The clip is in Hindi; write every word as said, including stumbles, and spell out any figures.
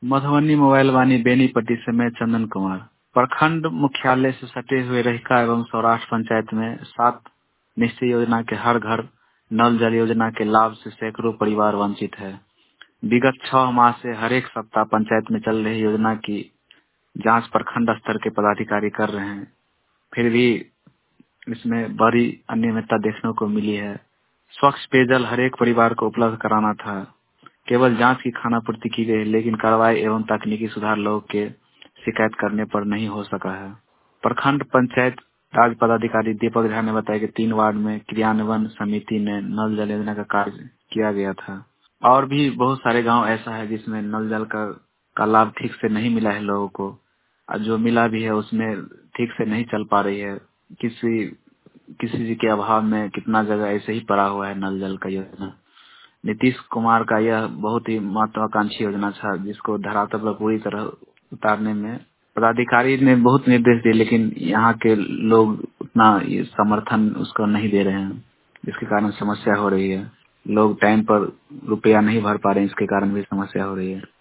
मधुबनी मोबाइल वानी बेनीपट्टी से मैं चंदन कुमार। प्रखंड मुख्यालय से सटे हुए रहिका एवं सौराष्ट्र पंचायत में सात निश्चय योजना के हर घर नल जल योजना के लाभ से सैकड़ों परिवार वंचित है। विगत छह माह से हर एक सप्ताह पंचायत में चल रही योजना की जांच प्रखंड स्तर के पदाधिकारी कर रहे हैं, फिर भी इसमें बड़ी अनियमितता देखने को मिली है। स्वच्छ पेयजल हर एक परिवार को उपलब्ध कराना था, केवल जांच की खानापूर्ति की गई, लेकिन कार्रवाई एवं तकनीकी सुधार लोगों के शिकायत करने पर नहीं हो सका है। प्रखंड पंचायत राज पदाधिकारी दीपक झा ने बताया कि तीन वार्ड में क्रियान्वयन समिति ने नल जल योजना का कार्य किया गया था। और भी बहुत सारे गांव ऐसा है जिसमें नल जल का, का लाभ ठीक से नहीं मिला है लोगों को, और जो मिला भी है उसमें ठीक से नहीं चल पा रही है। किसी किसी चीज के अभाव में कितना जगह ऐसे ही पड़ा हुआ है नल जल का योजना। नीतीश कुमार का यह बहुत ही महत्वाकांक्षी योजना था, जिसको धरातल पर पूरी तरह उतारने में पदाधिकारी ने बहुत निर्देश दिए, लेकिन यहाँ के लोग उतना ये समर्थन उसको नहीं दे रहे हैं, जिसके कारण समस्या हो रही है। लोग टाइम पर रुपया नहीं भर पा रहे हैं, इसके कारण भी समस्या हो रही है।